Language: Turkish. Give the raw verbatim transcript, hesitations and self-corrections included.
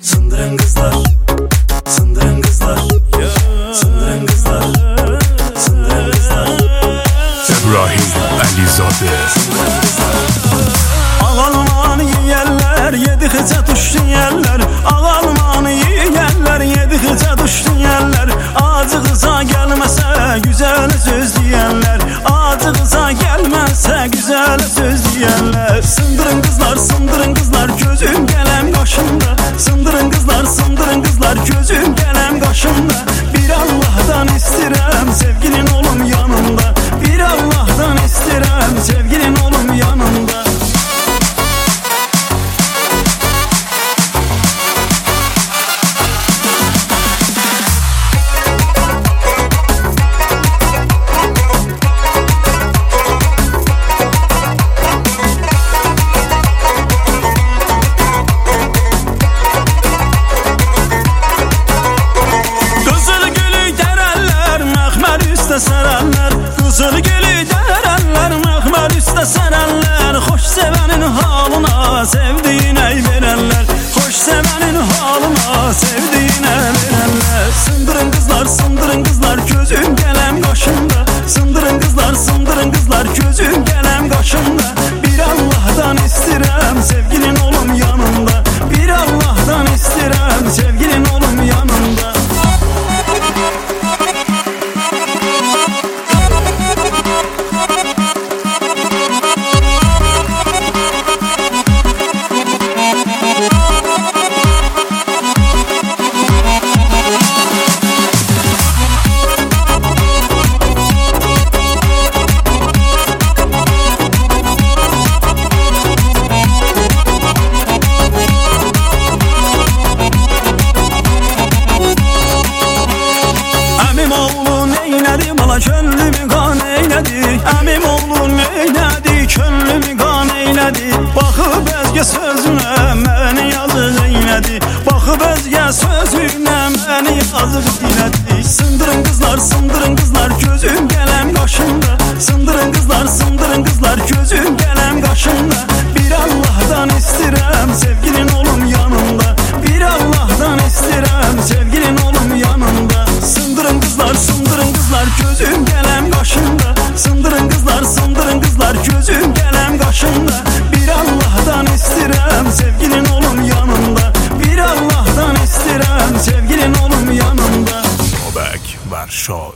Sındırın kızlar, sındırın kızlar, sındırın kızlar, sındırın kızlar. İbrahim Əlizade. Ağalmanı yiyerler, yedikçe tuştu yerler. Ağalmanı yiyerler, yedikçe tuştu yerler. Acı kıza gelmese güzel söz diyenler. Acı kıza gelmese güzel söz diyenler. Sındırın kızlar, sındırın kızlar, gözüm gelem kaşımda. Sındırın kızlar, sındırın kızlar, gözüm gelem kaşımda. Bir Allah'tan istirem, sevgilin olum yanımda. Bir Allah'tan istirem, sevgilin olum yanımda. Sararlar, kızıl gülü derenler, mehmer üstte sararlar. Hoş sevenin halına, sevdiğine verenler. Hoş sevenin halına, sevdiğine verenler. Sındırın kızlar, sındırın kızlar, gözüm gelem kaşımda. Sındırın kızlar, sındırın kızlar, gözüm gelem kaşımda. Bir Allah'tan istirem, sevgilin olum yanımda. Bir Allah'tan istirem, sevgilin olum yanımda. Könlümü kan eyledi, əmim oğlum eyledi, könlümü kan eyledi. Baxıb özgə sözünə məni yazıq eyledi, baxıb özgə sözünə məni yazıq dilədi. Sındırın kızlar, sındırın kızlar, gözüm gələm qaşımda. Sındırın kızlar, sındırın kızlar, gözüm gələm qaşımda. Bir Allah'tan istirəm, sevgilin olum yanımda. Bir Allah'tan istirəm, sevgilin olum yanımda. Sındırın kızlar, sındırın kızlar, gözüm gelem kaşımda. Sındırın kızlar, sındırın kızlar, gözüm gelem kaşımda. Bir Allah'tan istirem, sevgilin olum yanımda. Bir Allah'tan istirem, sevgilin olum yanımda. Bobek Varşov.